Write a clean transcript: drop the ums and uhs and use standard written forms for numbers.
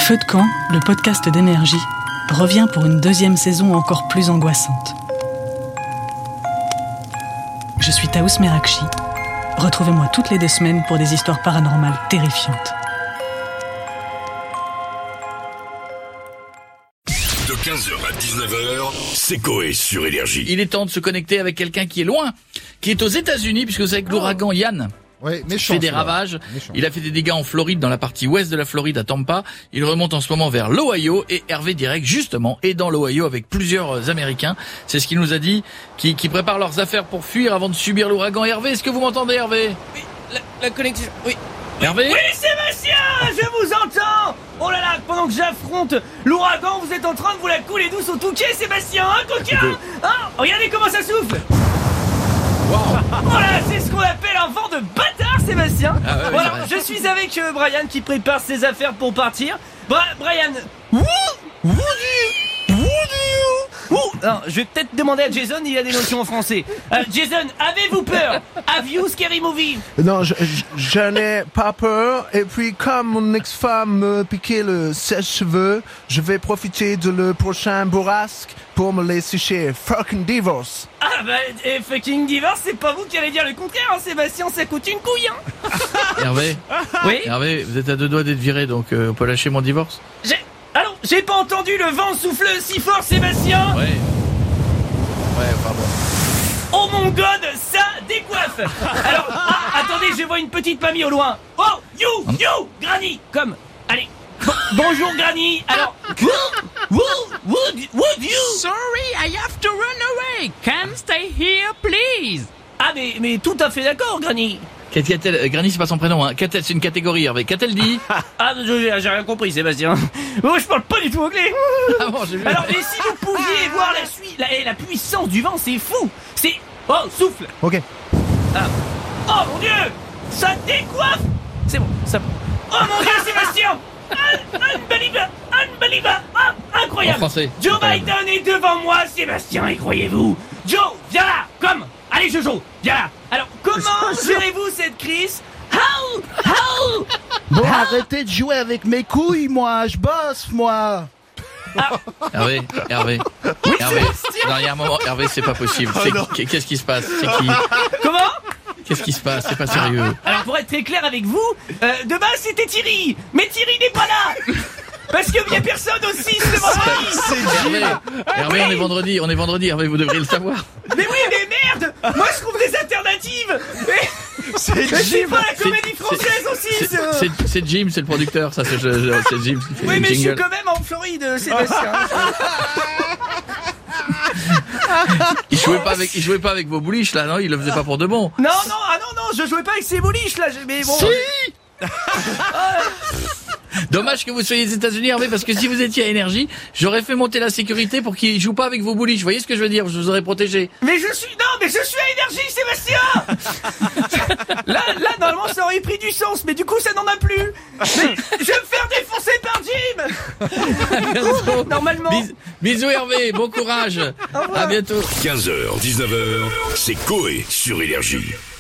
Feu de camp, le podcast d'énergie, revient pour une deuxième saison encore plus angoissante. Je suis Taous Merakchi. Retrouvez-moi toutes les 2 semaines pour des histoires paranormales terrifiantes. De 15h à 19h, c'est Coé sur Énergie. Il est temps de se connecter avec quelqu'un qui est loin, qui est aux États-Unis, puisque vous savez que l'ouragan Yann fait des ravages. Il a fait des dégâts en Floride, dans la partie ouest de la Floride, à Tampa. Il remonte en ce moment vers l'Ohio, et Hervé Direct, justement, est dans l'Ohio avec plusieurs Américains. C'est ce qu'il nous a dit, qui préparent leurs affaires pour fuir avant de subir l'ouragan. Hervé, est-ce que vous m'entendez, Hervé? Oui, la connexion, oui. Hervé? Oui, Sébastien, je vous entends. Oh là là, pendant que j'affronte l'ouragan, vous êtes en train de vous la couler douce au Touquet, Sébastien, hein, coquin? Hein, regardez comment ça souffle. Wow. Voilà, c'est ce qu'on appelle un vent de bâtard, Sébastien. Ah ouais, voilà, c'est vrai. je suis avec Brian qui prépare ses affaires pour partir. Brian, non, je vais peut-être demander à Jason, il a des notions en français. Jason, avez-vous peur? Have you scary movie? Non, je n'ai pas peur. Et puis, comme mon ex-femme me piquait le sèche-cheveux, je vais profiter de le prochain bourrasque pour me les sécher. Fucking divorce. Ah bah, fucking divorce, c'est pas vous qui allez dire le contraire, hein, Sébastien, ça coûte une couille, hein. Hervé? Oui? Hervé, vous êtes à 2 doigts d'être viré, donc on peut lâcher mon divorce? J'ai pas entendu le vent souffle si fort, Sébastien. Ouais, enfin bon. Oh mon god, ça décoiffe. Alors, attendez, je vois une petite mamie au loin. Oh, you, Granny, comme, allez. Bonjour Granny. Alors, would you? Sorry, I have to run away. Can stay here, please. Ah mais tout à fait d'accord, Granny. Qu'a-t-elle, Granny, c'est pas son prénom, hein. Qu'a-t-elle, c'est une catégorie, Hervé. Qu'a-t-elle dit? Ah, j'ai rien compris, Sébastien. Oh, je parle pas du tout anglais. Ah bon, j'ai vu. Alors, et si vous pouviez voir la puissance du vent, c'est fou. C'est, oh, souffle. Ok. Oh mon Dieu, ça décoiffe. C'est bon, ça. Oh mon Dieu, Sébastien. Unbelievable. Ah, incroyable. En français. Joe Incroyable. Biden est devant moi, Sébastien, y croyez-vous? Joe, viens là, comme. Allez, Jojo, viens là. Alors, comment gérez-vous cette crise? How? Bon, arrêtez de jouer avec mes couilles, moi. Je bosse, moi. Hervé. Non, il y a un moment, Hervé, c'est pas possible. Qu'est-ce qui se passe? C'est qui? Comment? Qu'est-ce qui se passe? C'est pas sérieux. Alors, pour être très clair avec vous, de base, c'était Thierry. Mais Thierry n'est pas là. Parce qu'il y a personne aussi ce vendredi. Hervé, on est vendredi, Hervé, vous devriez le savoir. Mais oui, mais merde. Moi, je trouve des alternatives. C'est pas la comédie française aussi, C'est Jim, c'est le producteur, ça, c'est Jim qui fait Oui, le mais je suis jingle. quand même en Floride, Sébastien. Il jouait pas avec vos bouliches, là, non? Il le faisait pas pour de bon. Non, je jouais pas avec ces bouliches, là, mais bon. Si! Dommage que vous soyez aux États-Unis, Hervé, parce que si vous étiez à Énergie, j'aurais fait monter la sécurité pour qu'il joue pas avec vos bouliches. Vous voyez ce que je veux dire? Je vous aurais protégé. Mais je suis à Énergie, Sébastien. Là, normalement, ça aurait pris du sens, mais du coup, ça n'en a plus. Mais je vais me faire défoncer par Jim. Bientôt. Normalement. Bisous, Hervé, bon courage. À bientôt. 15h, 19h, c'est Coé sur Énergie.